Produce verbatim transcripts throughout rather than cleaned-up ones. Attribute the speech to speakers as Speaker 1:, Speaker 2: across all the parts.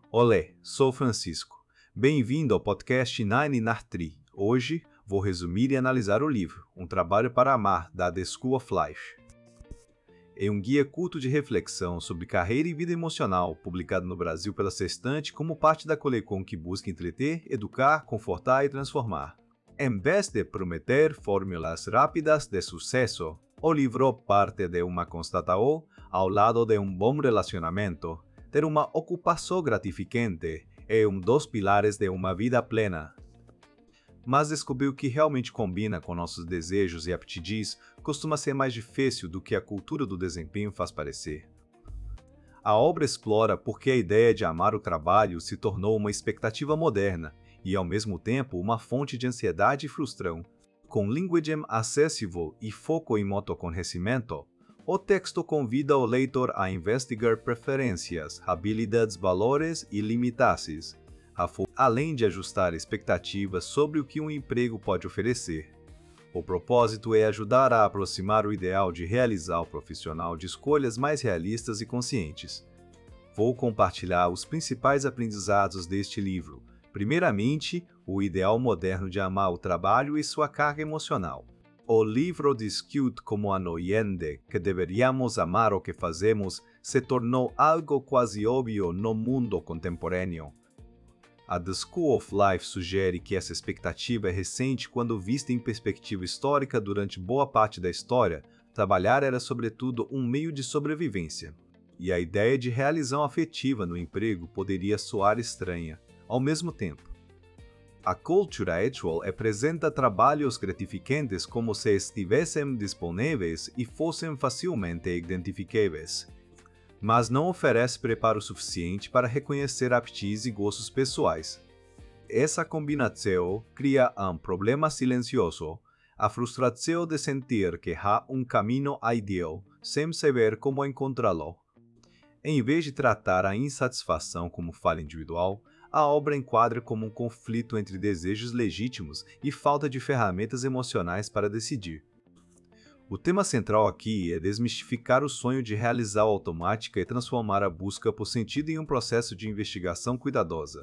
Speaker 1: Olé, sou Francisco. Bem-vindo ao podcast Nine Nartri. Hoje vou resumir e analisar o livro Um Trabalho para Amar, da The School of Life. É um guia culto de reflexão sobre carreira e vida emocional, publicado no Brasil pela Sextante como parte da coleção que busca entreter, educar, confortar e transformar. Em vez de prometer fórmulas rápidas de sucesso, o livro parte de uma constatação ao lado de um bom relacionamento. Ter uma ocupação gratificante é um dos pilares de uma vida plena. Mas descobrir o que realmente combina com nossos desejos e aptidões costuma ser mais difícil do que a cultura do desempenho faz parecer. A obra explora por que a ideia de amar o trabalho se tornou uma expectativa moderna e, ao mesmo tempo, uma fonte de ansiedade e frustração. Com linguagem acessível e foco em autoconhecimento, o texto convida o leitor a investigar preferências, habilidades, valores e limitações, além de ajustar expectativas sobre o que um emprego pode oferecer. O propósito é ajudar a aproximar o ideal de realizar o profissional de escolhas mais realistas e conscientes. Vou compartilhar os principais aprendizados deste livro. Primeiramente, o ideal moderno de amar o trabalho e sua carga emocional. O livro discute como anoiende que deveríamos amar o que fazemos se tornou algo quase óbvio no mundo contemporâneo. A The School of Life sugere que essa expectativa é recente quando vista em perspectiva histórica. Durante boa parte da história, trabalhar era sobretudo um meio de sobrevivência, e a ideia de realização afetiva no emprego poderia soar estranha. Ao mesmo tempo, a cultura atual apresenta trabalhos gratificantes como se estivessem disponíveis e fossem facilmente identificáveis, mas não oferece preparo suficiente para reconhecer aptidões e gostos pessoais. Essa combinação cria um problema silencioso, a frustração de sentir que há um caminho ideal, sem saber como encontrá-lo. Em vez de tratar a insatisfação como falha individual, a obra enquadra como um conflito entre desejos legítimos e falta de ferramentas emocionais para decidir. O tema central aqui é desmistificar o sonho de realizar automática e transformar a busca por sentido em um processo de investigação cuidadosa.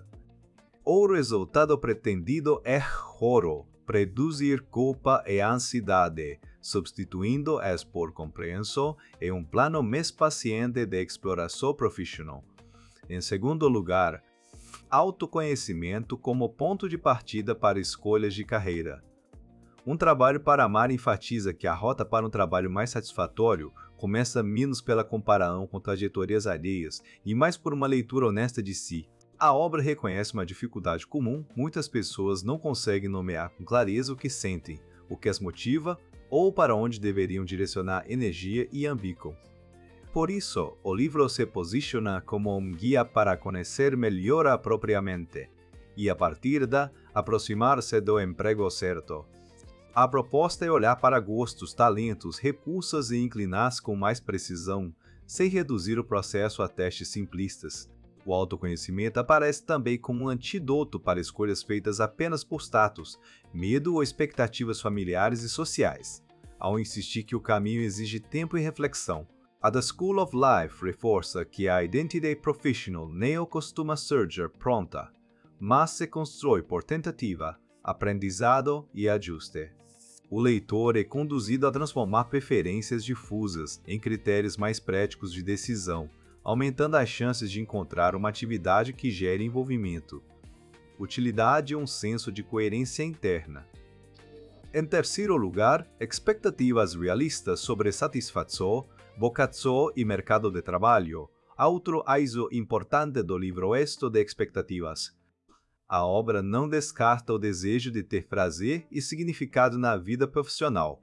Speaker 1: O resultado pretendido é raro, produzir culpa e ansiedade, substituindo-as por compreensão e um plano mais paciente de exploração profissional. Em segundo lugar, autoconhecimento como ponto de partida para escolhas de carreira. Um Trabalho para Amar enfatiza que a rota para um trabalho mais satisfatório começa menos pela comparação com trajetórias alheias e mais por uma leitura honesta de si. A obra reconhece uma dificuldade comum: muitas pessoas não conseguem nomear com clareza o que sentem, o que as motiva ou para onde deveriam direcionar energia e ambição. Por isso, o livro se posiciona como um guia para conhecer melhor a própria mente e, a partir daí, aproximar-se do emprego certo. A proposta é olhar para gostos, talentos, recursos e inclinar-se com mais precisão, sem reduzir o processo a testes simplistas. O autoconhecimento aparece também como um antídoto para escolhas feitas apenas por status, medo ou expectativas familiares e sociais. Ao insistir que o caminho exige tempo e reflexão, a The School of Life reforça que a identidade profissional não costuma surgir pronta, mas se constrói por tentativa, aprendizado e ajuste. O leitor é conduzido a transformar preferências difusas em critérios mais práticos de decisão, aumentando as chances de encontrar uma atividade que gere envolvimento, utilidade e um senso de coerência interna. Em terceiro lugar, expectativas realistas sobre satisfação, vocação e mercado de trabalho. Outro eixo importante do livro é o de expectativas. A obra não descarta o desejo de ter prazer e significado na vida profissional,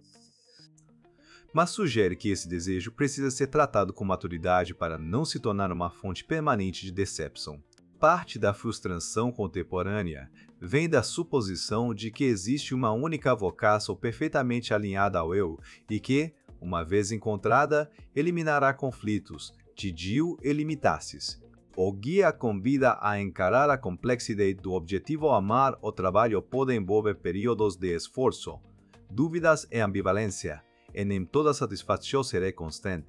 Speaker 1: mas sugere que esse desejo precisa ser tratado com maturidade para não se tornar uma fonte permanente de decepção. Parte da frustração contemporânea vem da suposição de que existe uma única vocação perfeitamente alinhada ao eu e que, uma vez encontrada, eliminará conflitos, tédio e limitações. O guia convida a encarar a complexidade do objetivo. Amar o trabalho pode envolver períodos de esforço, dúvidas e ambivalência, e nem toda satisfação será constante.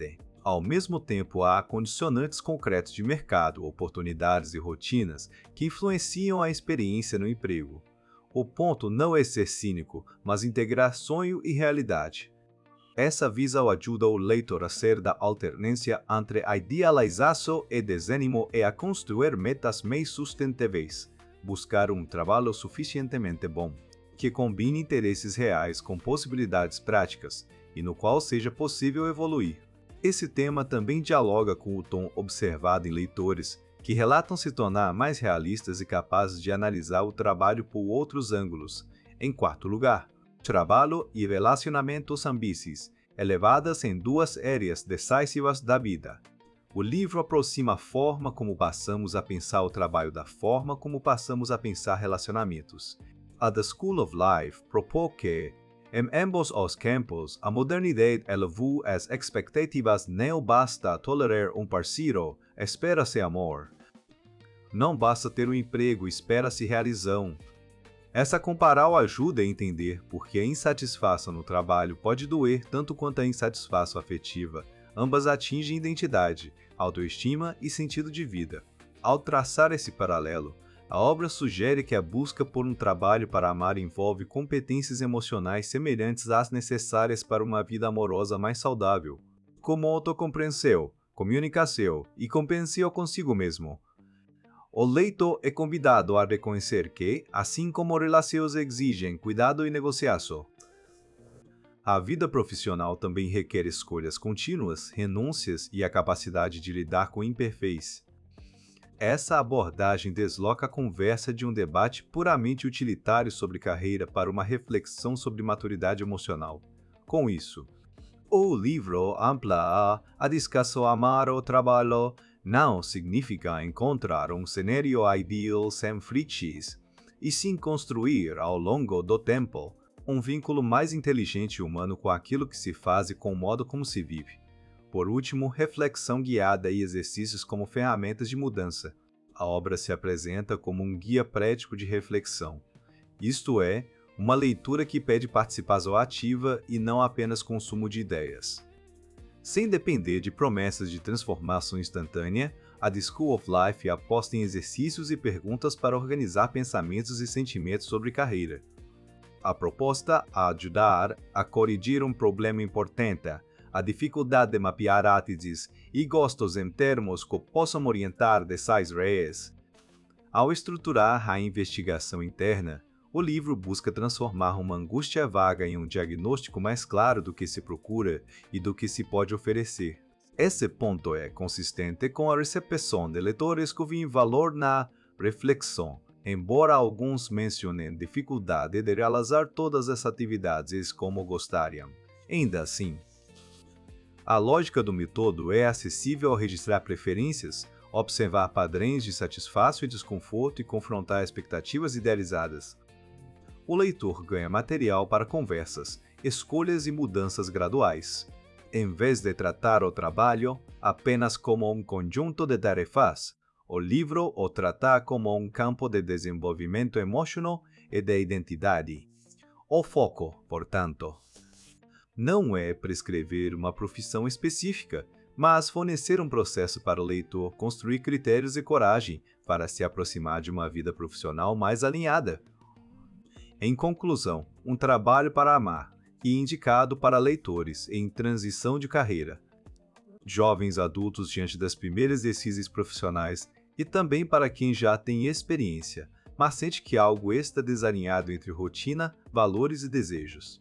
Speaker 1: Ao mesmo tempo, há condicionantes concretos de mercado, oportunidades e rotinas que influenciam a experiência no emprego. O ponto não é ser cínico, mas integrar sonho e realidade. Essa visão ajuda o leitor a sair da alternância entre idealização e desânimo e a construir metas mais sustentáveis. Buscar um trabalho suficientemente bom, que combine interesses reais com possibilidades práticas e no qual seja possível evoluir. Esse tema também dialoga com o tom observado em leitores que relatam se tornar mais realistas e capazes de analisar o trabalho por outros ângulos. Em quarto lugar, trabalho e relacionamentos ambices, elevadas em duas áreas decisivas da vida. O livro aproxima a forma como passamos a pensar o trabalho da forma como passamos a pensar relacionamentos. A The School of Life propõe que, em ambos os campos, a modernidade elevou as expectativas. Não basta tolerar um parceiro, espera-se amor. Não basta ter um emprego, espera-se realização. Essa comparal ajuda a entender por que a insatisfação no trabalho pode doer tanto quanto a insatisfação afetiva. Ambas atingem identidade, autoestima e sentido de vida. Ao traçar esse paralelo, a obra sugere que a busca por um trabalho para amar envolve competências emocionais semelhantes às necessárias para uma vida amorosa mais saudável, como autocompreensão, comunicação e compreensão consigo mesmo. O leitor é convidado a reconhecer que, assim como relações exigem cuidado e negociação, a vida profissional também requer escolhas contínuas, renúncias e a capacidade de lidar com imperfeições. Essa abordagem desloca a conversa de um debate puramente utilitário sobre carreira para uma reflexão sobre maturidade emocional. Com isso, o livro amplia a discussão. Amar o trabalho não significa encontrar um cenário ideal sem fricções, e sim construir, ao longo do tempo, um vínculo mais inteligente e humano com aquilo que se faz e com o modo como se vive. Por último, reflexão guiada e exercícios como ferramentas de mudança. A obra se apresenta como um guia prático de reflexão, isto é, uma leitura que pede participação ativa e não apenas consumo de ideias. Sem depender de promessas de transformação instantânea, a The School of Life aposta em exercícios e perguntas para organizar pensamentos e sentimentos sobre carreira. A proposta a ajudar a corrigir um problema importante, a dificuldade de mapear atitudes e gostos em termos que possam orientar decisões reais. Ao estruturar a investigação interna, o livro busca transformar uma angústia vaga em um diagnóstico mais claro do que se procura e do que se pode oferecer. Esse ponto é consistente com a recepção de leitores que veem valor na reflexão, embora alguns mencionem dificuldade de realizar todas as atividades como gostariam. Ainda assim, a lógica do método é acessível ao registrar preferências, observar padrões de satisfação e desconforto e confrontar expectativas idealizadas. O leitor ganha material para conversas, escolhas e mudanças graduais. Em vez de tratar o trabalho apenas como um conjunto de tarefas, o livro o trata como um campo de desenvolvimento emocional e de identidade. O foco, portanto, não é prescrever uma profissão específica, mas fornecer um processo para o leitor construir critérios e coragem para se aproximar de uma vida profissional mais alinhada. Em conclusão, um trabalho para amar e indicado para leitores em transição de carreira, jovens adultos diante das primeiras decisões profissionais e também para quem já tem experiência, mas sente que algo está desalinhado entre rotina, valores e desejos.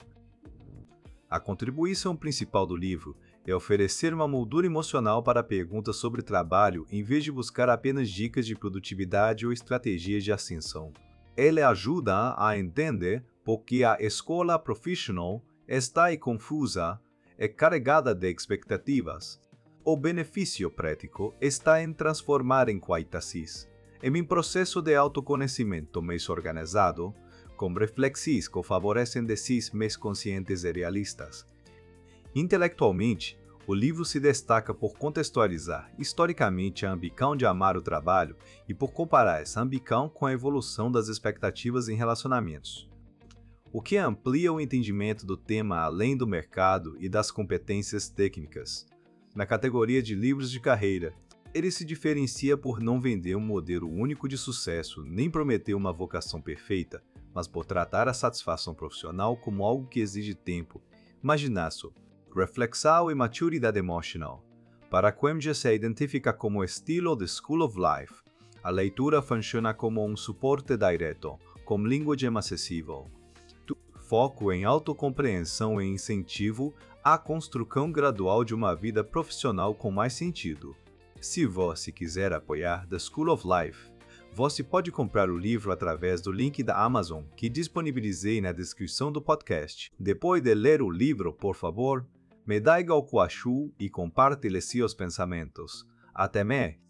Speaker 1: A contribuição principal do livro é oferecer uma moldura emocional para perguntas sobre trabalho em vez de buscar apenas dicas de produtividade ou estratégias de ascensão. Ele ajuda a entender por que a escola profissional está confusa e carregada de expectativas. O benefício prático está em transformar em quitacis, em um processo de autoconhecimento mais organizado, com reflexões que favorecem decisões mais conscientes e realistas. Intelectualmente, o livro se destaca por contextualizar historicamente a ambição de amar o trabalho e por comparar essa ambição com a evolução das expectativas em relacionamentos, o que amplia o entendimento do tema além do mercado e das competências técnicas. na categoria de livros de carreira. Ele se diferencia por não vender um modelo único de sucesso, nem prometer uma vocação perfeita, mas por tratar a satisfação profissional como algo que exige tempo, imaginação, reflexão e maturidade emocional. Para Quemja se identifica como estilo de School of Life. A leitura funciona como um suporte direto, com linguagem acessível. Foco em autocompreensão e incentivo à construção gradual de uma vida profissional com mais sentido. Se você quiser apoiar The School of Life, você pode comprar o livro através do link da Amazon que disponibilizei na descrição do podcast. Depois de ler o livro, por favor, me diga o que achou e compartilhe seus pensamentos. Até mais!